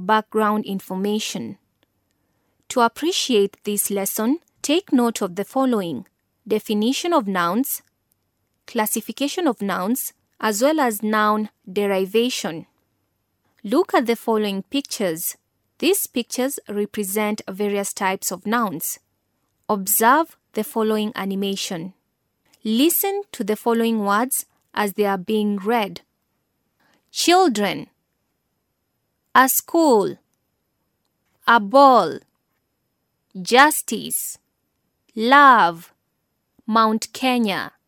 background information. To appreciate this lesson, take note of the following: definition of nouns, classification of nouns, as well as noun derivation. Look at the following pictures. These pictures represent various types of nouns. Observe the following animation. Listen to the following words as they are being read. Children, a school, a ball, justice, love, Mount Kenya.